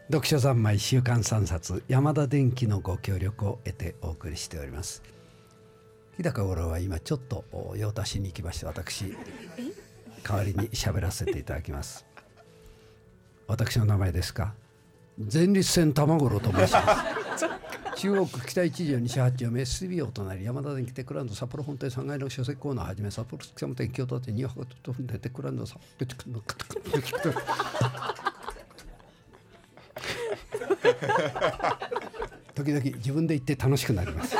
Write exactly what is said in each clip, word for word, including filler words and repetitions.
読書三昧週刊さんさつ、山田電機のご協力を得てお送りしております。日高五郎は今ちょっと用足しに行きまして、私代わりに喋らせていただきます。私の名前ですか、前立腺玉五郎と申します中央区北一条西八丁目 エスビー お隣、山田電機テックランド札幌本店さんがいの書籍コーナーはじめ、札幌北山店京都店に箱と踏んでテックランド札幌時々自分で言って楽しくなります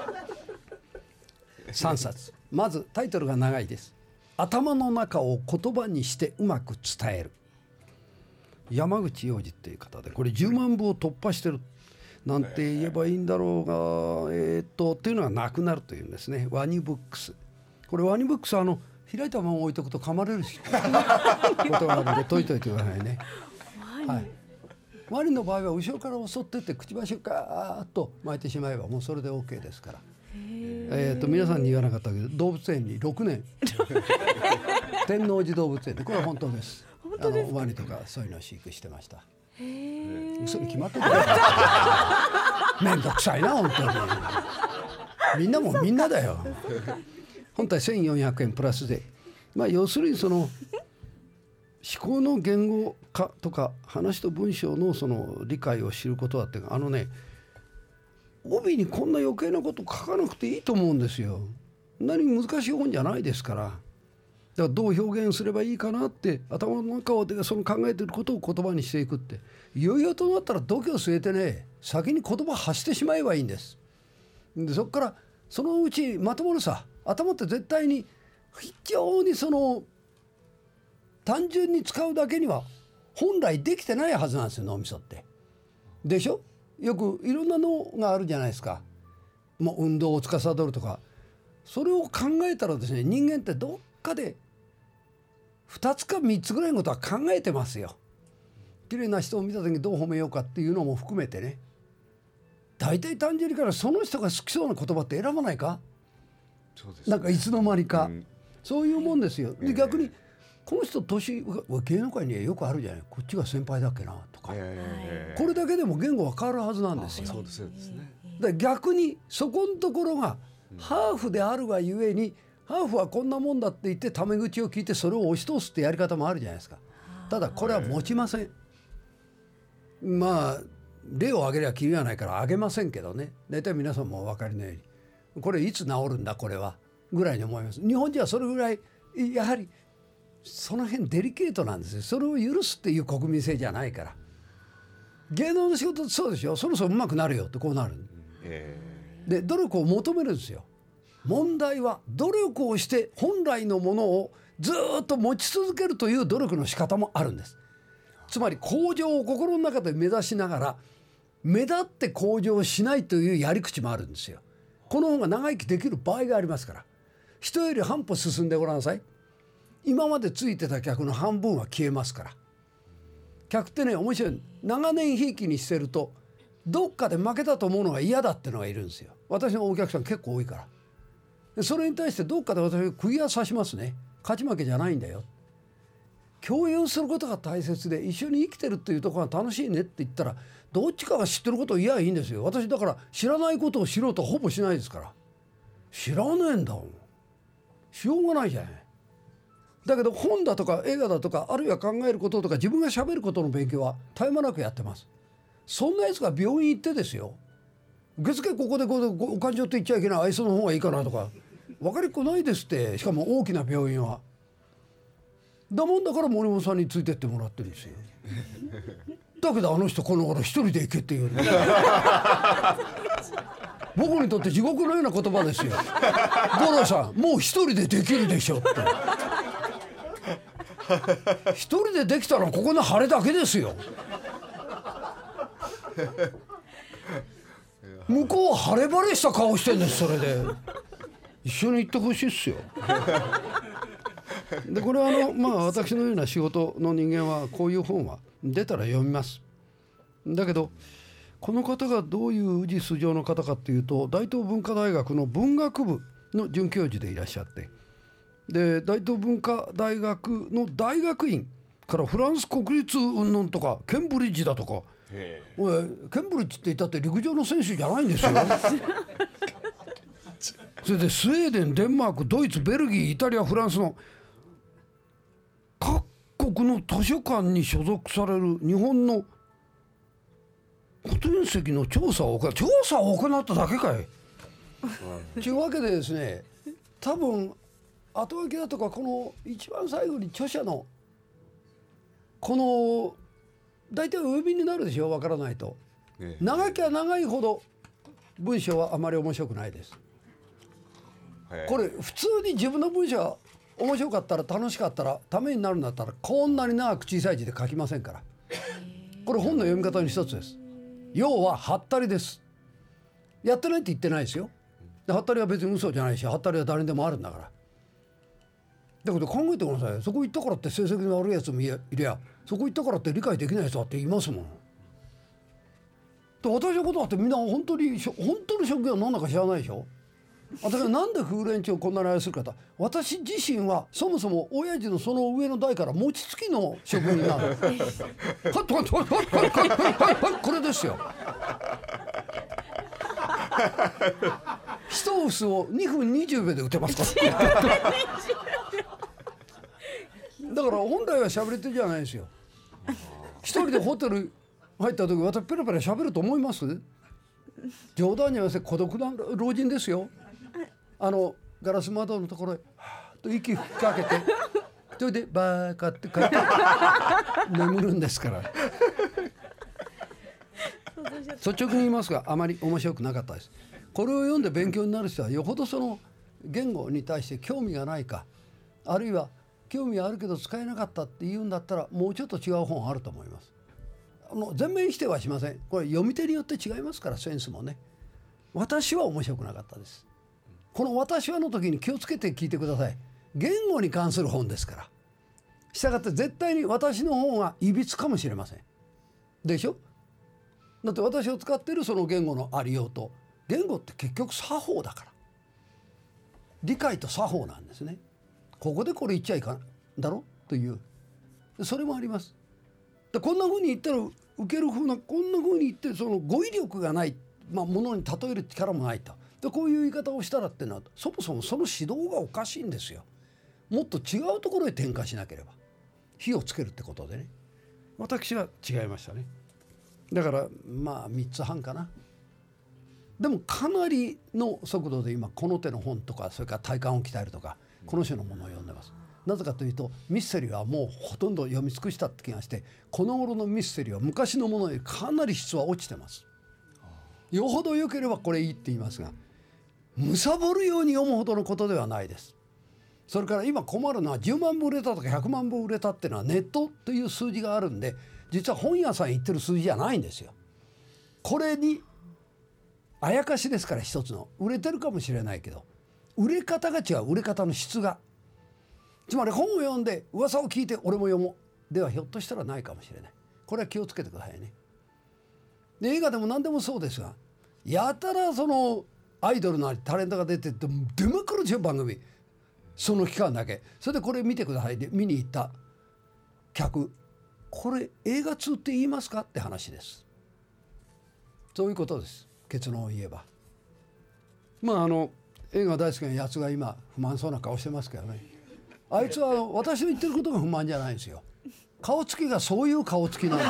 さんさつ、まずタイトルが長いです。頭の中を言葉にしてうまく伝える。山口洋次という方で、これじゅうまんぶを突破してるなんて言えばいいんだろうが、えー、っとっていうのがなくなるというんですね。ワニブックス、これワニブックスはあの開いたまま置いとくと噛まれることがあるので解いといてくださいね。はい、ワニの場合は後ろから襲ってってくちばしをガーッと巻いてしまえばもうそれで OK ですから。えー、と皆さんに言わなかったけど、動物園にろくねん天王寺動物園で、これは本当です。 本当ですか。 あのワニとかそういうのを飼育してました。 へー、 嘘に決まってるめんどくさいな本当に。みんなもみんなだよ。本体せんよんひゃくえんプラスで、まあ要するにその思考の言語化とか話と文章のその理解を知ることだって、あのね、帯にこんな余計なこと書かなくていいと思うんですよ。何難しい本じゃないですから。だからどう表現すればいいかなって頭の中でその考えていることを言葉にしていくって、いよいよとなったら度胸据えてね、先に言葉発してしまえばいいんです。でそこからそのうちまとまるさ。頭って絶対に非常にその単純に使うだけには本来できてないはずなんですよ、脳みそって。でしょ。よくいろんな脳があるじゃないですか。もう運動を司るとか、それを考えたらですね、人間ってどっかでふたつかみっつぐらいのことは考えてますよ。綺麗な人を見た時にどう褒めようかっていうのも含めてね。大体単純にからその人が好きそうな言葉って選ばないか。 そうですね、 なんかいつの間にか、うん、そういうもんですよ。で、 えー、 逆にこの人年芸能界にはよくあるじゃない、こっちが先輩だっけなとか、えー、これだけでも言語は変わるはずなんですよ。 そうですね。 だ逆にそこのところがハーフであるがゆえに、ハーフはこんなもんだって言ってタメ口を聞いてそれを押し通すってやり方もあるじゃないですか。ただこれは持ちません。まあ例を挙げればきりがないから挙げませんけどね、大体皆さんもお分かりのように、これいつ治るんだこれはぐらいに思います。日本人はそれぐらいやはりその辺デリケートなんですよ。それを許すっていう国民性じゃないから。芸能の仕事ってそうでしょ。そろそろ上手くなるよってこうなる、えー、で努力を求めるんですよ。問題は努力をして本来のものをずっと持ち続けるという努力の仕方もあるんです。つまり向上を心の中で目指しながら目立って向上しないというやり口もあるんですよ。この方が長生きできる場合がありますから。人より半歩進んでごらんなさい。今までついてた客の半分は消えますから。客ってね、面白い。長年ひいきにしてるとどっかで負けたと思うのが嫌だってのがいるんですよ。私のお客さん結構多いから。でそれに対してどっかで私は釘は刺しますね。勝ち負けじゃないんだよ。共有することが大切で、一緒に生きてるっていうところが楽しいねって言ったら、どっちかが知ってることを言えばいいんですよ。私だから知らないことを知ろうとはほぼしないですから。知らねえんだもん。しようがないじゃない。だけど本だとか映画だとか、あるいは考えることとか自分が喋ることの勉強は絶え間なくやってます。そんなやつが病院行ってですよ、受付ここでこうお患者って言っちゃいけない、愛想の方がいいかなとか分かりっこないですって。しかも大きな病院はだもんだから森本さんについてってもらってるんですよ。だけどあの人この頃一人で行けっていう僕にとって地獄のような言葉ですよ。五郎さんもう一人でできるでしょって。一人でできたらここの晴れだけですよ。向こうは晴れ晴れした顔してんです。それで一緒に行ってほしいっすよ。でこれはあの、まあ、私のような仕事の人間はこういう本は出たら読みます。だけどこの方がどういう氏素性の方かっていうと、大東文化大学の文学部の准教授でいらっしゃって、で大東文化大学の大学院、 からフランス国立云々とかケンブリッジだとか、おいケンブリッジって言ったって陸上の選手じゃないんですよそれでスウェーデン、デンマーク、ドイツ、ベルギー、イタリア、フランスの各国の図書館に所属される日本の古典籍の調査を行う調査を行っただけかいというわけでですね、多分後書きだとかこの一番最後に著者のこの大体お読みになるでしょ、わからないと。長きゃ長いほど文章はあまり面白くないです。これ普通に自分の文章が面白かったら楽しかったらためになるんだったらこんなに長く小さい字で書きませんから。これ本の読み方の一つです。要はハッタリです。やってないって言ってないですよ。でハッタリは別に嘘じゃないし、ハッタリは誰にでもあるんだから。だけど考えてください。そこ行ったからって成績の悪いやつもいりゃ、そこ行ったからって理解できないやつだっていますもん。で私のことだってみんな本当に本当の職業は何だか知らないでしょ。私はなんで風蓮町をこんなに愛するかと、私自身はそもそも親父のその上の代から餅つきの職人なのはいはいはいはいこれですよ一臼をにふんにじゅうびょうで打てますからだから本来は喋れてるじゃないですよ。一人でホテル入った時私ペラペラ喋ると思います？冗談に合わせ孤独な老人ですよ。あのガラス窓のところへはーっと息吹きかけてそれでバーカって書いて眠るんですから率直に言いますがあまり面白くなかったです。これを読んで勉強になる人はよほどその言語に対して興味がないか、あるいは興味あるけど使えなかったって言うんだったらもうちょっと違う本あると思います。あの全面否定はしません。これ読み手によって違いますから、センスもね。私は面白くなかったです。この私はの時に気をつけて聞いてください。言語に関する本ですから。したがって絶対に私の本はいびつかもしれませんでしょ。だって私を使っているその言語のありようと、言語って結局作法だから、理解と作法なんですね。ここでこれ言っちゃいかんだろという、それもあります。でこんな風に言ったら受ける風な、こんな風に言ってその語彙力がない、まあ、ものに例える力もないと。でこういう言い方をしたらってのはそもそもその指導がおかしいんですよ。もっと違うところへ転化しなければ、火をつけるってことでね。私は違いましたね。だからまあみっつはんかな。でもかなりの速度で今この手の本とか、それから体幹を鍛えるとかこの種のものを読んでます。なぜかというとミステリーはもうほとんど読み尽くしたって気がして、この頃のミステリーは昔のものよりかなり質は落ちてます。よほど良ければこれいいって言いますが、貪るように読むほどのことではないです。それから今困るのはじゅうまんぶ売れたとかひゃくまんぶ売れたっていうのはネットという数字があるんで、実は本屋さん行ってる数字じゃないんですよ。これにあやかしですから、一つの売れてるかもしれないけど売れ方が違う、売れ方の質が。つまり本を読んで噂を聞いて俺も読もうではひょっとしたらないかもしれない。これは気をつけてくださいね。で映画でも何でもそうですが、やたらそのアイドルなりタレントが出てって出まくるでしょ番組、その期間だけ。それでこれ見てくださいで見に行った客、これ映画通って言いますかって話です。そういうことです。結論を言えば。まああの映画大好きなやつが今不満そうな顔してますけどね。あいつは私の言ってることが不満じゃないんですよ。顔つきがそういう顔つきなん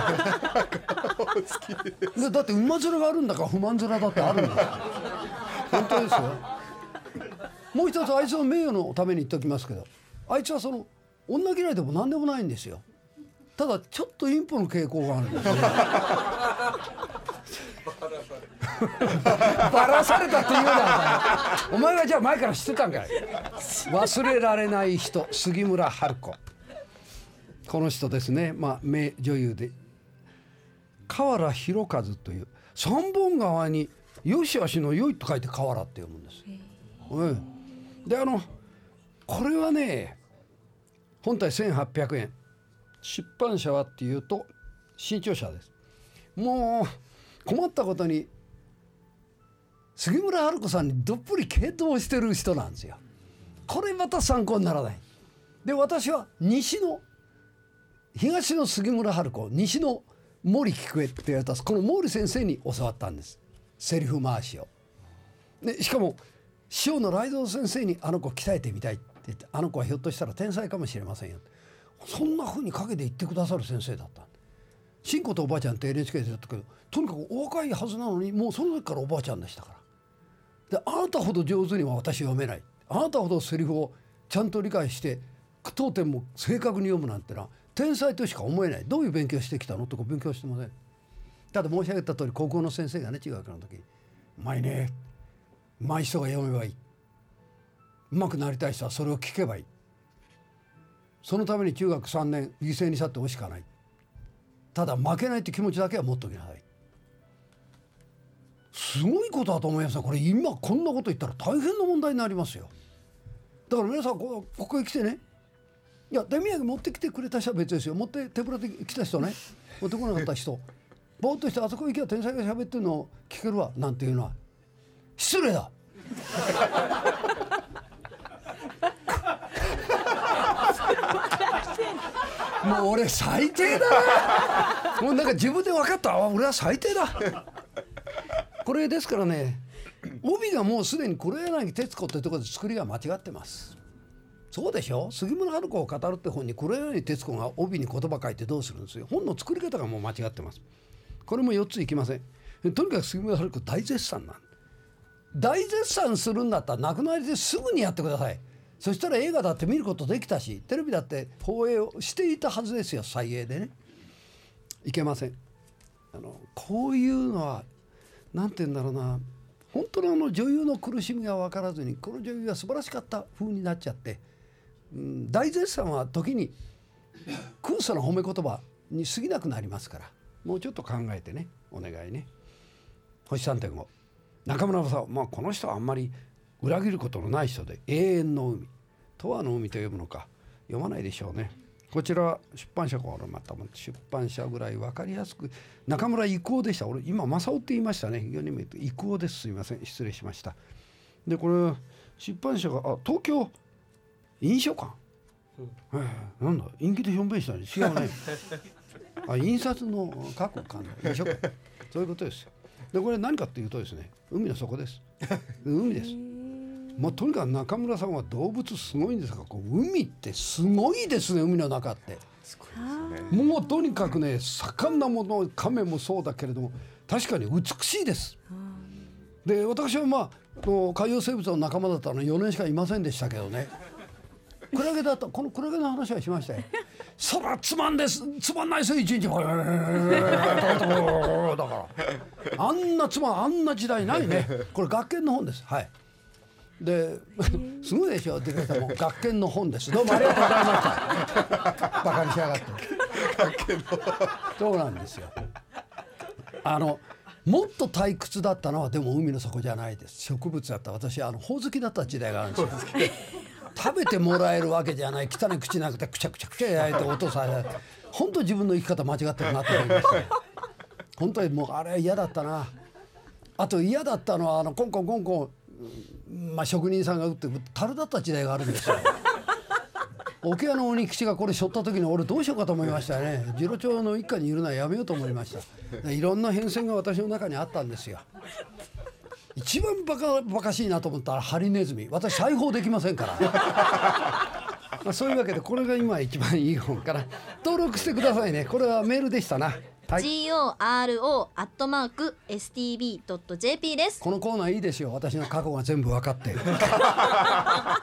ですよ。だって馬面があるんだから不満面だってあるんですよ。本当ですよ。もう一つあいつの名誉のために言っておきますけど、あいつはその女嫌いでも何でもないんですよ。ただちょっとインポの傾向があるんですね。バラされたって言うなお前がじゃあ前から知ってたんかい。忘れられない人、杉村春子、この人ですね。まあ名女優で河原弘和という、三本川によしあしのよいと書いて河原って読むんです。うん、であのこれはね本体せんはっぴゃくえん、出版社はっていうと新潮社です。もう困ったことに杉村春子さんにどっぷり傾倒してる人なんですよ。これまた参考にならない。で私は西の東の杉村春子、西の森菊江って言われたこの毛利先生に教わったんです、セリフ回しを。でしかも塩野雷蔵先生にあの子鍛えてみたいって言って、あの子はひょっとしたら天才かもしれませんよ、そんな風にかけて言ってくださる先生だった。新子とおばあちゃんって エヌエイチケー でやったけど、とにかくお若いはずなのにもうその時からおばあちゃんでしたから。であなたほど上手には私読めない、あなたほどセリフをちゃんと理解して句読点も正確に読むなんてのは天才としか思えない。どういう勉強してきたのとか勉強してません。ただ申し上げた通り高校の先生がね、中学の時うまいね、うまい人が読めばいい、うまくなりたい人はそれを聞けばいい、そのために中学さんねん犠牲に去ってほしかない、ただ負けないって気持ちだけは持っときなさい。すごいことだと思いますよ。これ今こんなこと言ったら大変な問題になりますよ。だから皆さんここへ来てね、いや手土産持ってきてくれた人は別ですよ。持って手ぶらで来た人ね、持ってこなかった人ぼーっとしてあそこ行けば天才が喋ってるのを聞けるわなんていうのは失礼だもう俺最低だなもうなんか自分で分かった、俺は最低だこれですからね、帯がもうすでに黒柳徹子ってところで作りが間違ってます。そうでしょ、杉村春子を語るって本に黒柳徹子が帯に言葉書いてどうするんですよ。本の作り方がもう間違ってます。これもよっついきません。とにかく杉村春子大絶賛なん大絶賛するんだったら亡くなりですぐにやってください。そしたら映画だって見ることできたし、テレビだって放映をしていたはずですよ、再映でね。いけません。あのこういうのはなんて言うんだろうな、本当のあの女優の苦しみが分からずにこの女優は素晴らしかった風になっちゃって、うん、大絶賛は時に空想の褒め言葉に過ぎなくなりますから、もうちょっと考えてね、お願いね。星 さんてんご 中村正夫、まあ、この人はあんまり裏切ることのない人で、永遠の海、永遠の海と読むのか読まないでしょうね。こちら出版社からまた出版社ぐらい分かりやすく、中村郁夫でした。俺今正夫って言いましたね。読み郁夫です、すいません、失礼しました。でこれ出版社があ東京印書館、うんえー、なんだ陰気で表現したのに違うねあ印刷の書く館の印書館そういうことですよ。でこれ何かっていうとですね、海の底です海です。まあ、とにかく中村さんは動物すごいんですが、こう海ってすごいですね。海の中ってすごいですね。もうとにかくね、盛んなもの、亀もそうだけれども確かに美しいです。で私はまあ海洋生物の仲間だったのよねんしかいませんでしたけどね、クラゲだった、このクラゲの話はしましたよ。そらつまんですつまんないですよ一日だからあんなつまんあんな時代ないね。これ学研の本です。はい。ですごいでしょ、出てたもん学研の本です。どうもありがとうございましたバカにしやがって学研のそうなんですよ。あのもっと退屈だったのはでも海の底じゃないです。植物だった。私あのほおずきだった時代があるんですよ食べてもらえるわけじゃない、汚い口なくてくちゃくちゃくちゃ焼いて落とされて、本当自分の生き方間違ってるなと思いましたね。本当にもうあれは嫌だったな。あと嫌だったのはあのコンコンコンコン、まあ、職人さんが打って樽だった時代があるんですよ桶屋の鬼吉がこれ背負った時に俺どうしようかと思いましたよね。次郎長の一家にいるのはやめようと思いました。いろんな変遷が私の中にあったんですよ。一番バカバカしいなと思ったらハリネズミ。私裁縫できませんからまあそういうわけでこれが今一番いい本から登録してくださいね。これはメールでしたな。はい、 ジーオーアールオー アットマーク エスティービー ドット ジェーピー です。 このコーナーいいですよ。私の過去が全部分かって